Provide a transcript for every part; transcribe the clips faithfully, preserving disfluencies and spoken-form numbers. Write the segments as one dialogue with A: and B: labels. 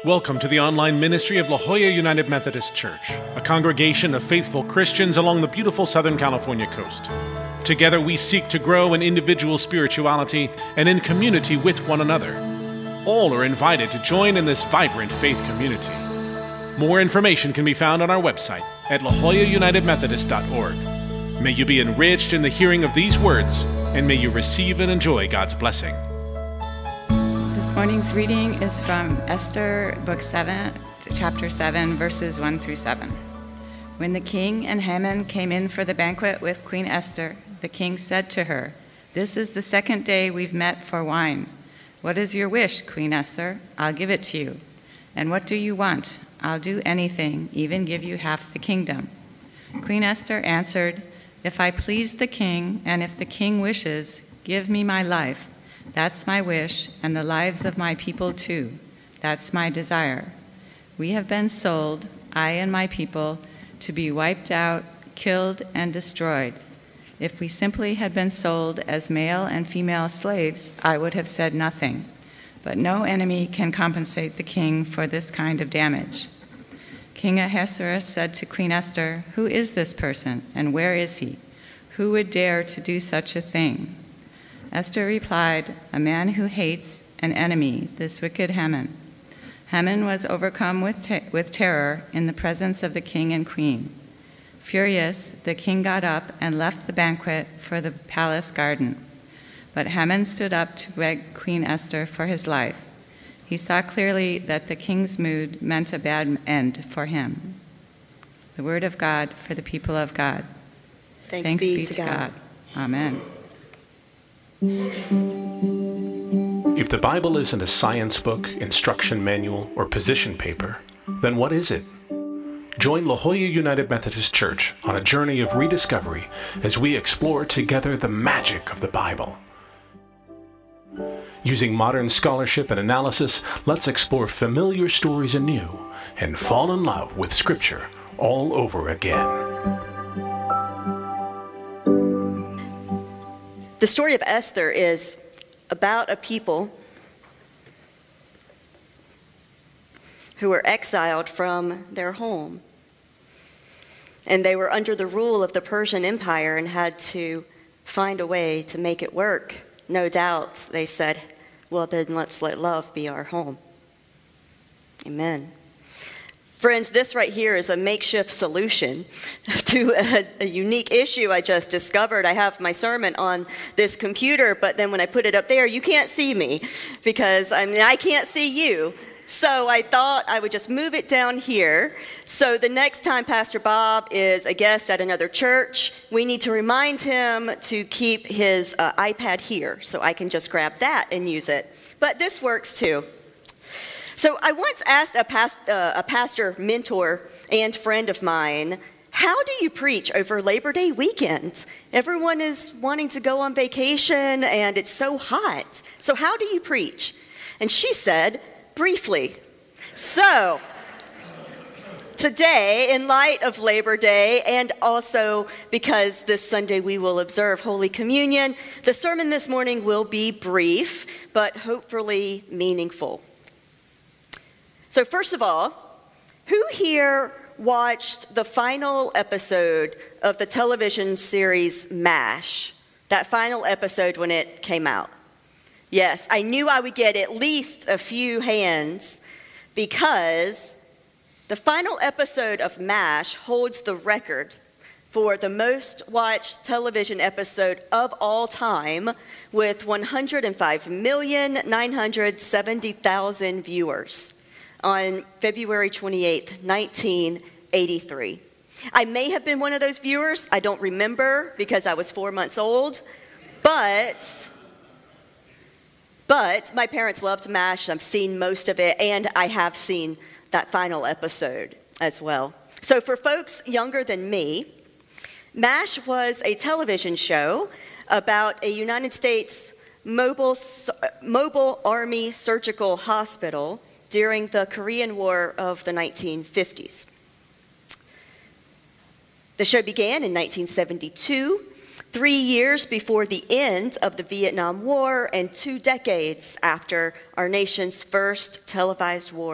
A: Welcome to the online ministry of La Jolla United Methodist Church, a congregation of faithful Christians along the beautiful Southern California coast. Together we seek to grow in individual spirituality and in community with one another. All are invited to join in this vibrant faith community. More information can be found on our website at la jolla united methodist dot org. May you be enriched in the hearing of these words, and may you receive and enjoy God's blessing.
B: This morning's reading is from Esther, book seven, chapter seven, verses one through seven. When the king and Haman came in for the banquet with Queen Esther, the king said to her, "This is the second day we've met for wine. What is your wish, Queen Esther? I'll give it to you. And what do you want? I'll do anything, even give you half the kingdom." Queen Esther answered, "If I please the king, and if the king wishes, give me my life. That's my wish, and the lives of my people too. That's my desire. We have been sold, I and my people, to be wiped out, killed, and destroyed. If we simply had been sold as male and female slaves, I would have said nothing. But no enemy can compensate the king for this kind of damage." King Ahasuerus said to Queen Esther, "Who is this person, and where is he? Who would dare to do such a thing?" Esther replied, "A man who hates an enemy, this wicked Haman." Haman was overcome with, te- with terror in the presence of the king and queen. Furious, the king got up and left the banquet for the palace garden. But Haman stood up to beg Queen Esther for his life. He saw clearly that the king's mood meant a bad end for him. The word of God for the people of God.
C: Thanks,
B: Thanks
C: be,
B: be
C: to
B: to
C: God.
B: God. Amen.
A: If the Bible isn't a science book, instruction manual, or position paper, then what is it? Join La Jolla United Methodist Church on a journey of rediscovery as we explore together the magic of the Bible. Using modern scholarship and analysis, let's explore familiar stories anew and fall in love with Scripture all over again.
C: The story of Esther is about a people who were exiled from their home. And they were under the rule of the Persian Empire and had to find a way to make it work. No doubt they said, well, then let's let love be our home. Amen. Friends, this right here is a makeshift solution to a, a unique issue I just discovered. I have my sermon on this computer, but then when I put it up there, you can't see me because I mean, I can't see you. So I thought I would just move it down here. So the next time Pastor Bob is a guest at another church, we need to remind him to keep his uh, iPad here so I can just grab that and use it. But this works too. So I once asked a, past, uh, a pastor mentor and friend of mine, how do you preach over Labor Day weekend? Everyone is wanting to go on vacation and it's so hot. So how do you preach? And she said, briefly. So today, in light of Labor Day, and also because this Sunday we will observe Holy Communion, the sermon this morning will be brief, but hopefully meaningful. So first of all, who here watched the final episode of the television series MASH? That final episode when it came out. Yes, I knew I would get at least a few hands because the final episode of MASH holds the record for the most watched television episode of all time with one hundred five million nine hundred seventy thousand viewers on February twenty-eighth, nineteen eighty-three. I may have been one of those viewers. I don't remember because I was four months old, but... But my parents loved MASH. I've seen most of it, and I have seen that final episode as well. So for folks younger than me, MASH was a television show about a United States mobile, mobile Army surgical hospital during the Korean War of the nineteen fifties. The show began in nineteen seventy-two, three years before the end of the Vietnam War and two decades after our nation's first televised war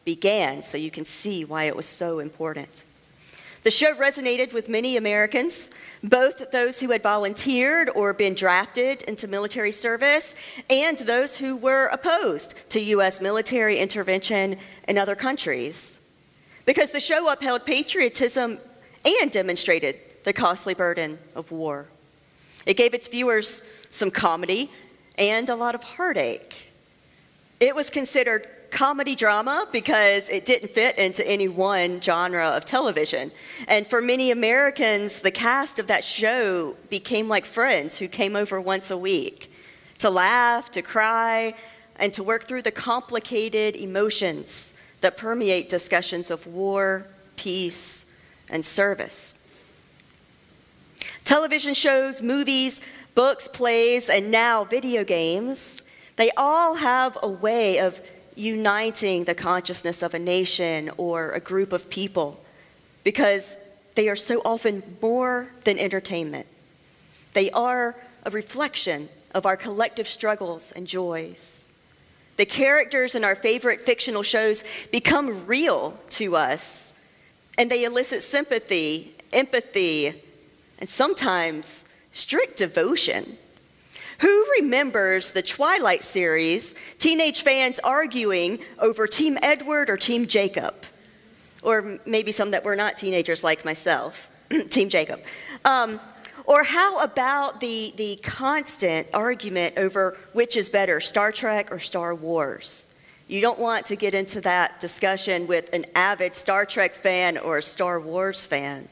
C: began, so you can see why it was so important. The show resonated with many Americans, both those who had volunteered or been drafted into military service and those who were opposed to U S military intervention in other countries, because the show upheld patriotism and demonstrated the costly burden of war. It gave its viewers some comedy and a lot of heartache. It was considered comedy drama because it didn't fit into any one genre of television. And for many Americans, the cast of that show became like friends who came over once a week to laugh, to cry, and to work through the complicated emotions that permeate discussions of war, peace, and service. Television shows, movies, books, plays, and now video games, they all have a way of uniting the consciousness of a nation or a group of people because they are so often more than entertainment. They are a reflection of our collective struggles and joys. The characters in our favorite fictional shows become real to us, and they elicit sympathy, empathy, and sometimes strict devotion. Who remembers the Twilight series, teenage fans arguing over Team Edward or Team Jacob? Or maybe some that were not teenagers like myself, Team Jacob. Um, or how about the, the constant argument over which is better, Star Trek or Star Wars? You don't want to get into that discussion with an avid Star Trek fan or a Star Wars fan.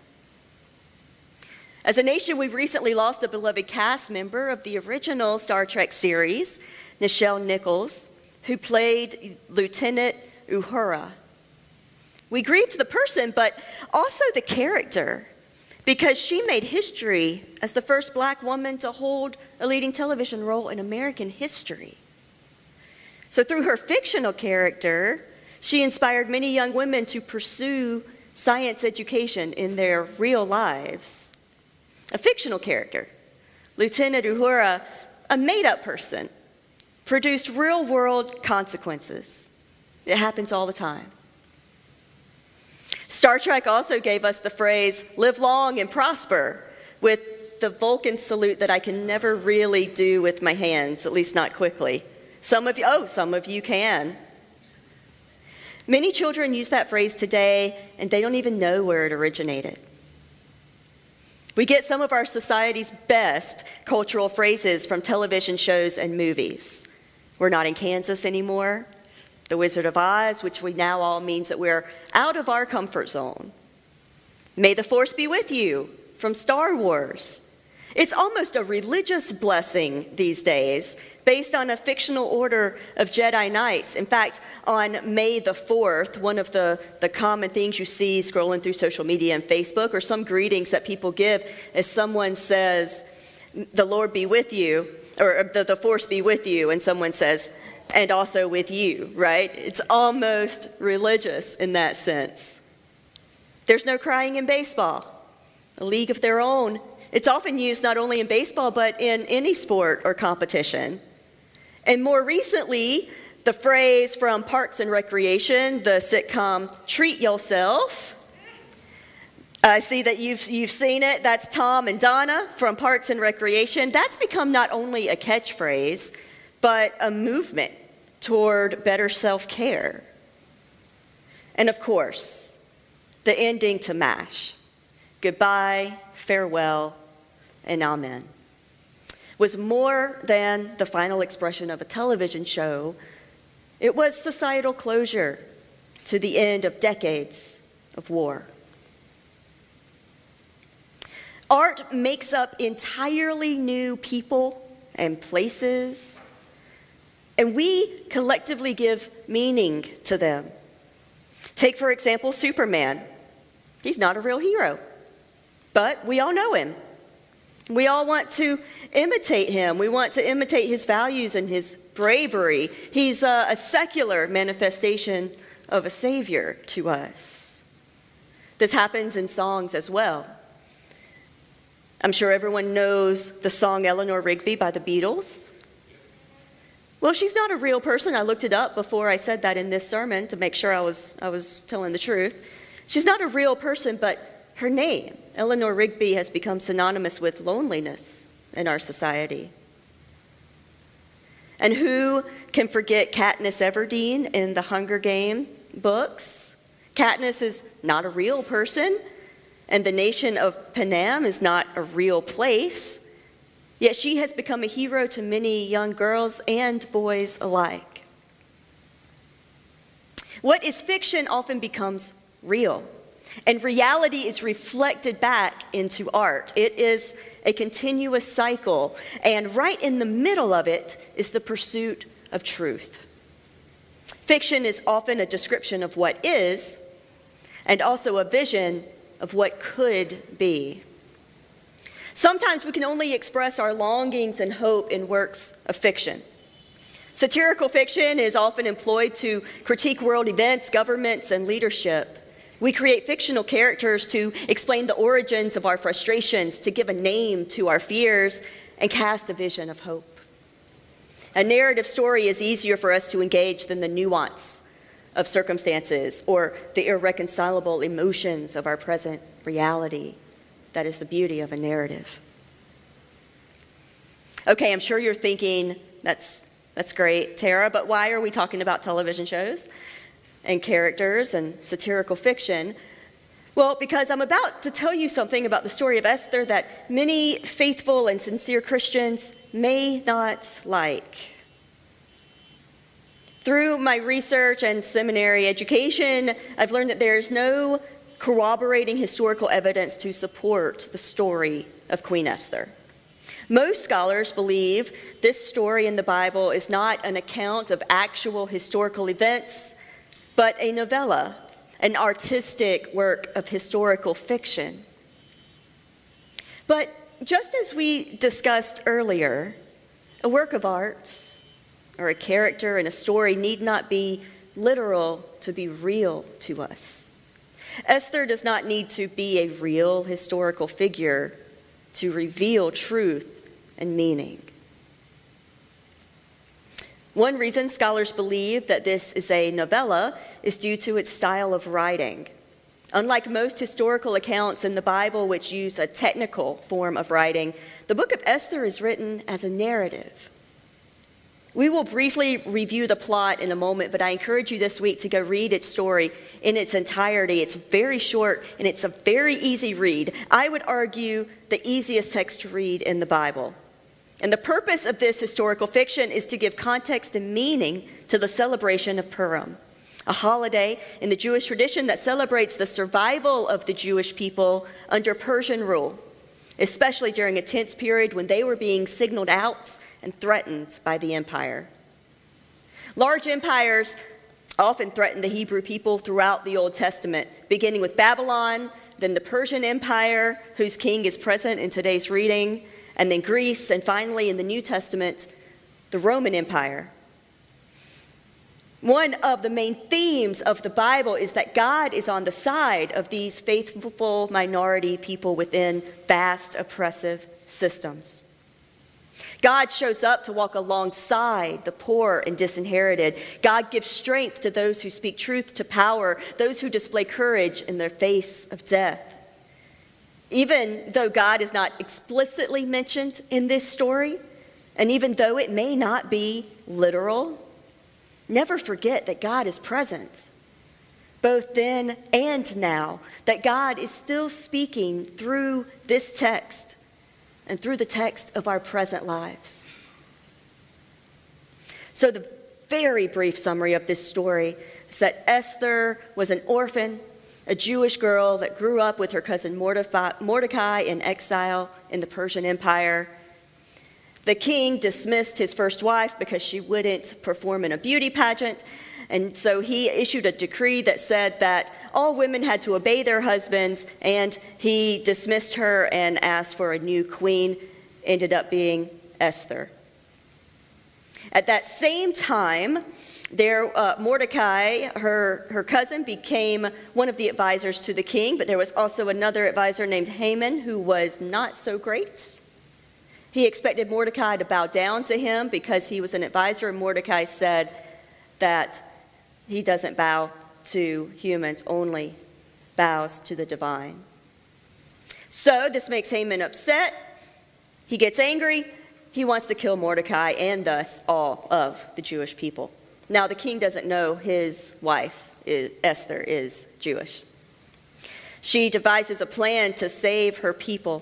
C: As a nation, we've recently lost a beloved cast member of the original Star Trek series, Nichelle Nichols, who played Lieutenant Uhura. We grieved the person, but also the character, because she made history as the first black woman to hold a leading television role in American history. So through her fictional character, she inspired many young women to pursue science education in their real lives. A fictional character, Lieutenant Uhura, a made-up person, produced real-world consequences. It happens all the time. Star Trek also gave us the phrase, live long and prosper, with the Vulcan salute that I can never really do with my hands, at least not quickly. Some of you, oh, some of you can. Many children use that phrase today, and they don't even know where it originated. We get some of our society's best cultural phrases from television shows and movies. We're not in Kansas anymore. The Wizard of Oz, which we now all means that we're out of our comfort zone. May the Force be with you from Star Wars. It's almost a religious blessing these days based on a fictional order of Jedi Knights. In fact, on May the fourth, one of the, the common things you see scrolling through social media and Facebook or some greetings that people give is someone says, the Lord be with you, or the, the Force be with you, and someone says, and also with you, right? It's almost religious in that sense. There's no crying in baseball, a league of their own. It's often used not only in baseball, but in any sport or competition. And more recently, the phrase from Parks and Recreation, the sitcom Treat Yourself. I see that you've, you've seen it. That's Tom and Donna from Parks and Recreation. That's become not only a catchphrase, but a movement toward better self-care. And of course, the ending to MASH, goodbye, farewell, and amen, was more than the final expression of a television show. It was societal closure to the end of decades of war. Art makes up entirely new people and places, and we collectively give meaning to them. Take, for example, Superman. He's not a real hero, but we all know him. We all want to imitate him. We want to imitate his values and his bravery. He's a, a secular manifestation of a savior to us. This happens in songs as well. I'm sure everyone knows the song Eleanor Rigby by the Beatles. Well, she's not a real person. I looked it up before I said that in this sermon to make sure I was, I was telling the truth. She's not a real person, but her name, Eleanor Rigby, has become synonymous with loneliness in our society. And who can forget Katniss Everdeen in the Hunger Games books? Katniss is not a real person, and the nation of Panem is not a real place. Yet she has become a hero to many young girls and boys alike. What is fiction often becomes real, and reality is reflected back into art. It is a continuous cycle, and right in the middle of it is the pursuit of truth. Fiction is often a description of what is, and also a vision of what could be. Sometimes we can only express our longings and hope in works of fiction. Satirical fiction is often employed to critique world events, governments, and leadership. We create fictional characters to explain the origins of our frustrations, to give a name to our fears, and cast a vision of hope. A narrative story is easier for us to engage than the nuance of circumstances or the irreconcilable emotions of our present reality. That is the beauty of a narrative. Okay, I'm sure you're thinking, that's, that's great, Tara, but why are we talking about television shows and characters and satirical fiction? Well, because I'm about to tell you something about the story of Esther that many faithful and sincere Christians may not like. Through my research and seminary education, I've learned that there is no corroborating historical evidence to support the story of Queen Esther. Most scholars believe this story in the Bible is not an account of actual historical events, but a novella, an artistic work of historical fiction. But just as we discussed earlier, a work of art or a character in a story need not be literal to be real to us. Esther does not need to be a real historical figure to reveal truth and meaning. One reason scholars believe that this is a novella is due to its style of writing. Unlike most historical accounts in the Bible, which use a technical form of writing, the book of Esther is written as a narrative. We will briefly review the plot in a moment, but I encourage you this week to go read its story in its entirety. It's very short and it's a very easy read. I would argue the easiest text to read in the Bible. And the purpose of this historical fiction is to give context and meaning to the celebration of Purim, a holiday in the Jewish tradition that celebrates the survival of the Jewish people under Persian rule, especially during a tense period when they were being signaled out and threatened by the empire. Large empires often threatened the Hebrew people throughout the Old Testament, beginning with Babylon, then the Persian Empire, whose king is present in today's reading, and then Greece, and finally in the New Testament, the Roman Empire. One of the main themes of the Bible is that God is on the side of these faithful minority people within vast oppressive systems. God shows up to walk alongside the poor and disinherited. God gives strength to those who speak truth to power, those who display courage in the face of death. Even though God is not explicitly mentioned in this story, and even though it may not be literal, never forget that God is present, both then and now, that God is still speaking through this text and through the text of our present lives. So the very brief summary of this story is that Esther was an orphan, a Jewish girl that grew up with her cousin Mordecai in exile in the Persian Empire. The king dismissed his first wife because she wouldn't perform in a beauty pageant, and so he issued a decree that said that all women had to obey their husbands, and he dismissed her and asked for a new queen. Ended up being Esther. At that same time, there, uh, Mordecai, her, her cousin, became one of the advisors to the king, but there was also another advisor named Haman who was not so great. He expected Mordecai to bow down to him because he was an advisor, and Mordecai said that he doesn't bow to humans, only bows to the divine. So this makes Haman upset. He gets angry. He wants to kill Mordecai and thus all of the Jewish people. Now, the king doesn't know his wife, Esther, is Jewish. She devises a plan to save her people.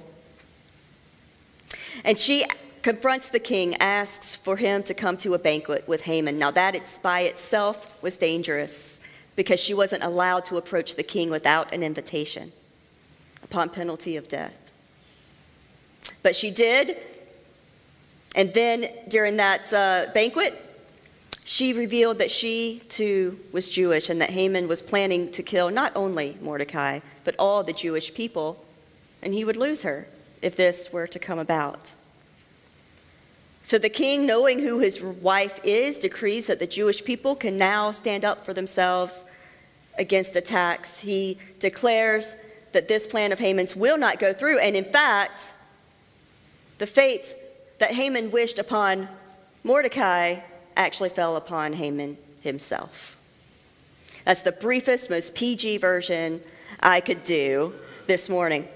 C: And she confronts the king, asks for him to come to a banquet with Haman. Now, that it's by itself was dangerous because she wasn't allowed to approach the king without an invitation upon penalty of death. But she did. And then during that uh, banquet, she revealed that she too was Jewish and that Haman was planning to kill not only Mordecai, but all the Jewish people, and he would lose her if this were to come about. So the king, knowing who his wife is, decrees that the Jewish people can now stand up for themselves against attacks. He declares that this plan of Haman's will not go through, and in fact, the fate that Haman wished upon Mordecai actually fell upon Haman himself. That's the briefest, most P G version I could do this morning.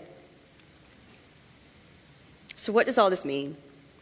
C: So what does all this mean?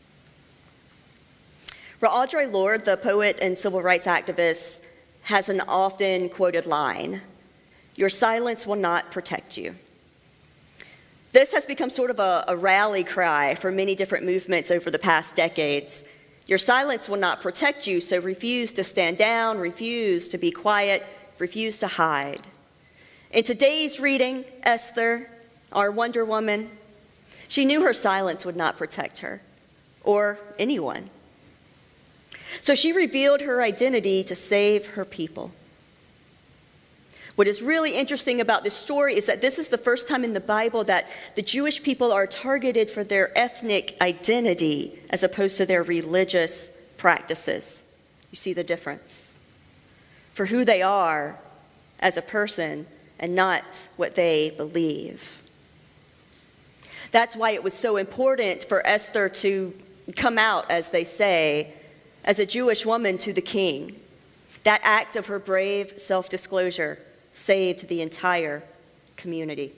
C: Well, Audre Lorde, the poet and civil rights activist, has an often quoted line: "Your silence will not protect you." This has become sort of a, a rally cry for many different movements over the past decades. Your silence will not protect you, so refuse to stand down, refuse to be quiet, refuse to hide. In today's reading, Esther, our Wonder Woman, she knew her silence would not protect her or anyone. So she revealed her identity to save her people. What is really interesting about this story is that this is the first time in the Bible that the Jewish people are targeted for their ethnic identity as opposed to their religious practices. You see the difference? For who they are as a person and not what they believe. That's why it was so important for Esther to come out, as they say, as a Jewish woman to the king. That act of her brave self-disclosure saved the entire community.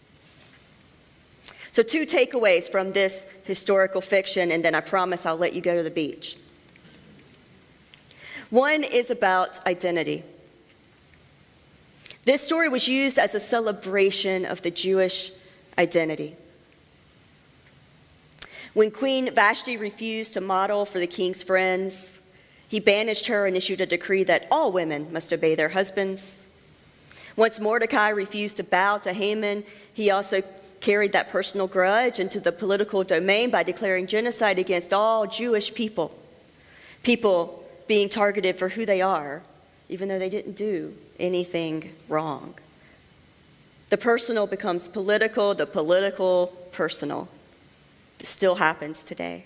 C: So two takeaways from this historical fiction, and then I promise I'll let you go to the beach. One is about identity. This story was used as a celebration of the Jewish identity. When Queen Vashti refused to model for the king's friends, he banished her and issued a decree that all women must obey their husbands. Once Mordecai refused to bow to Haman, he also carried that personal grudge into the political domain by declaring genocide against all Jewish people, people being targeted for who they are, even though they didn't do anything wrong. The personal becomes political, the political personal. It still happens today.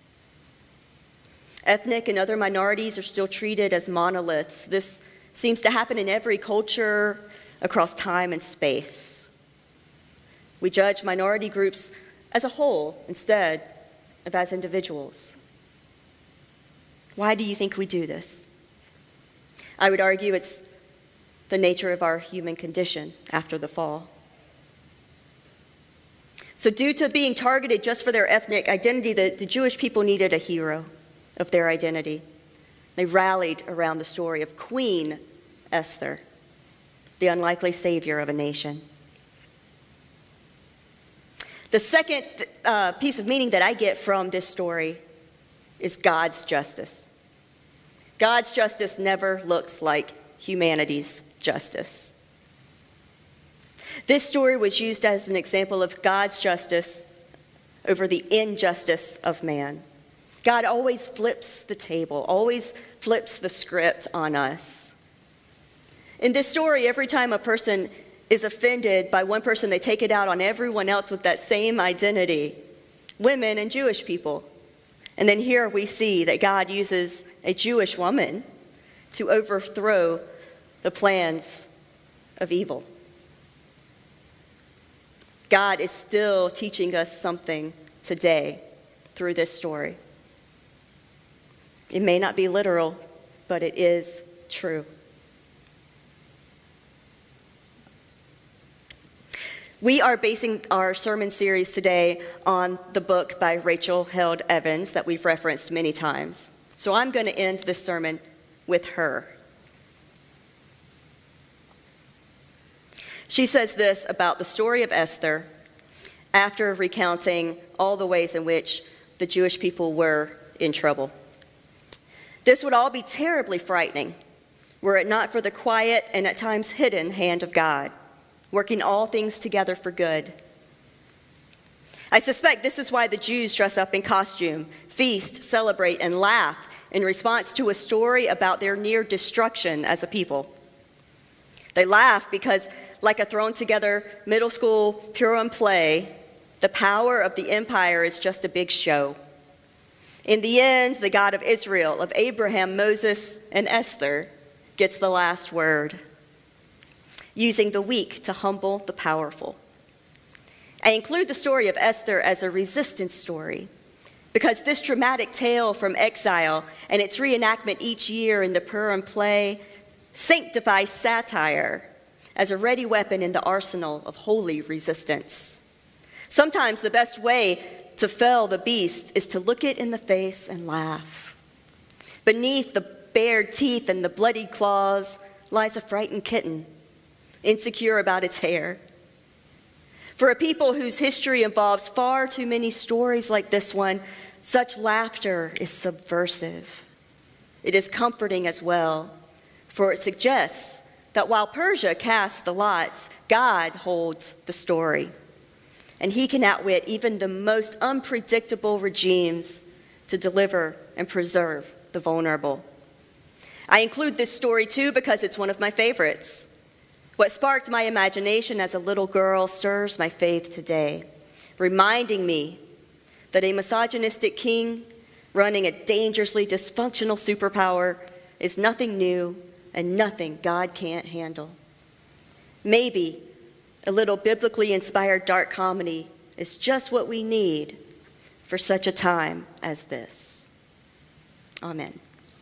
C: Ethnic and other minorities are still treated as monoliths. This seems to happen in every culture across time and space. We judge minority groups as a whole instead of as individuals. Why do you think we do this? I would argue it's the nature of our human condition after the fall. So due to being targeted just for their ethnic identity, the, the Jewish people needed a hero of their identity. They rallied around the story of Queen Esther, the unlikely savior of a nation. The second uh, piece of meaning that I get from this story is God's justice. God's justice never looks like humanity's justice. This story was used as an example of God's justice over the injustice of man. God always flips the table, always flips the script on us. In this story, every time a person is offended by one person, they take it out on everyone else with that same identity, women and Jewish people. And then here we see that God uses a Jewish woman to overthrow the plans of evil. God is still teaching us something today through this story. It may not be literal, but it is true. We are basing our sermon series today on the book by Rachel Held Evans that we've referenced many times. So I'm going to end this sermon with her. She says this about the story of Esther after recounting all the ways in which the Jewish people were in trouble. This would all be terribly frightening were it not for the quiet and at times hidden hand of God, working all things together for good. I suspect this is why the Jews dress up in costume, feast, celebrate, and laugh in response to a story about their near destruction as a people. They laugh because, like a thrown-together middle school Purim play, the power of the empire is just a big show. In the end, the God of Israel, of Abraham, Moses, and Esther, gets the last word, using the weak to humble the powerful. I include the story of Esther as a resistance story because this dramatic tale from exile and its reenactment each year in the Purim play sanctifies satire as a ready weapon in the arsenal of holy resistance. Sometimes the best way to fell the beast is to look it in the face and laugh. Beneath the bared teeth and the bloody claws lies a frightened kitten, insecure about its hair. For a people whose history involves far too many stories like this one, such laughter is subversive. It is comforting as well, for it suggests that while Persia casts the lots, God holds the story. And he can outwit even the most unpredictable regimes to deliver and preserve the vulnerable. I include this story too because it's one of my favorites. What sparked my imagination as a little girl stirs my faith today, reminding me that a misogynistic king running a dangerously dysfunctional superpower is nothing new and nothing God can't handle. Maybe a little biblically inspired dark comedy is just what we need for such a time as this. Amen.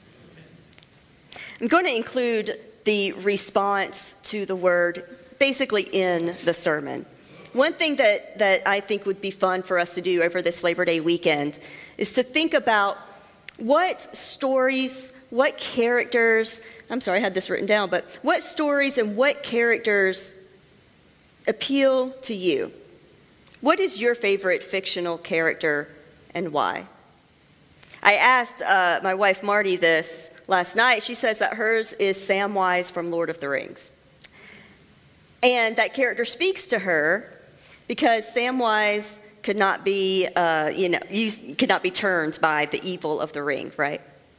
C: I'm going to include the response to the word basically in the sermon. One thing that, that I think would be fun for us to do over this Labor Day weekend is to think about what stories, what characters, I'm sorry, I had this written down, but what stories and what characters appeal to you? What is your favorite fictional character and why? I asked uh, my wife Marty this last night. She says that hers is Samwise from Lord of the Rings. And that character speaks to her because Samwise could not be, uh, you know, used, could not be turned by the evil of the ring, right?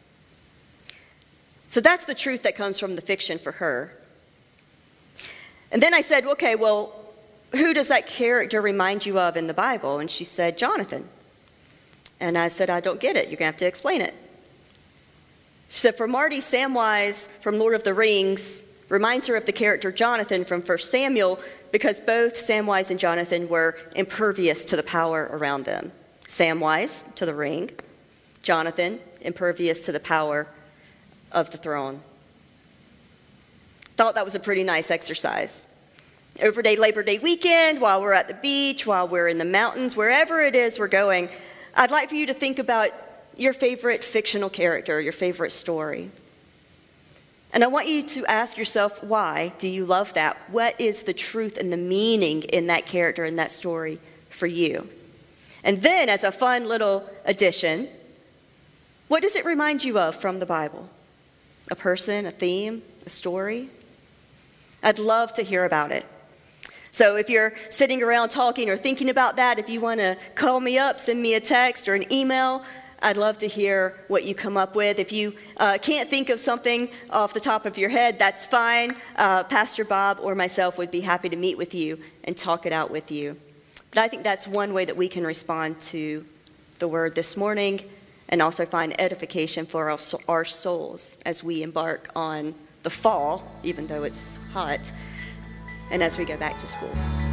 C: So that's the truth that comes from the fiction for her. And then I said, okay, well, who does that character remind you of in the Bible? And she said, Jonathan. And I said, I don't get it. You're going to have to explain it. She said, for Marty, Samwise from Lord of the Rings reminds her of the character Jonathan from First Samuel because both Samwise and Jonathan were impervious to the power around them. Samwise to the ring, Jonathan impervious to the power of the throne. Thought that was a pretty nice exercise. Overday Labor Day weekend, while we're at the beach, while we're in the mountains, wherever it is we're going, I'd like for you to think about your favorite fictional character, your favorite story. And I want you to ask yourself, why do you love that? What is the truth and the meaning in that character, in that story for you? And then, as a fun little addition, what does it remind you of from the Bible? A person, a theme, a story? I'd love to hear about it. So if you're sitting around talking or thinking about that, if you want to call me up, send me a text or an email, I'd love to hear what you come up with. If you uh, can't think of something off the top of your head, that's fine. Uh, Pastor Bob or myself would be happy to meet with you and talk it out with you. But I think that's one way that we can respond to the word this morning and also find edification for our, our souls as we embark on the fall, even though it's hot, and as we go back to school.